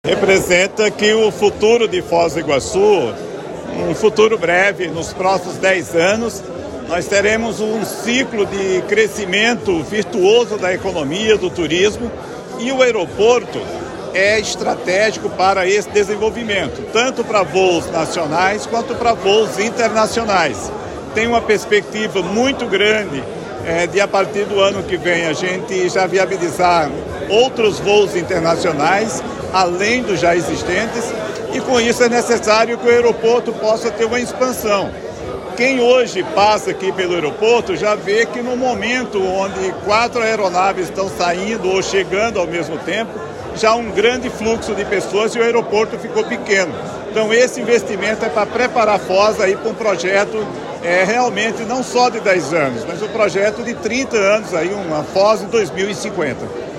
Representa que o futuro de Foz do Iguaçu, um futuro breve, nos próximos 10 anos, nós teremos um ciclo de crescimento virtuoso da economia, do turismo, e o aeroporto é estratégico para esse desenvolvimento, tanto para voos nacionais quanto para voos internacionais. Tem uma perspectiva muito grande de, a partir do ano que vem, a gente já viabilizar outros voos internacionais, além dos já existentes, e com isso é necessário que o aeroporto possa ter uma expansão. Quem hoje passa aqui pelo aeroporto já vê que no momento onde 4 aeronaves estão saindo ou chegando ao mesmo tempo, já há um grande fluxo de pessoas e o aeroporto ficou pequeno. Então esse investimento é para preparar a Foz aí para um projeto realmente não só de 10 anos, mas um projeto de 30 anos, aí, uma Foz em 2050.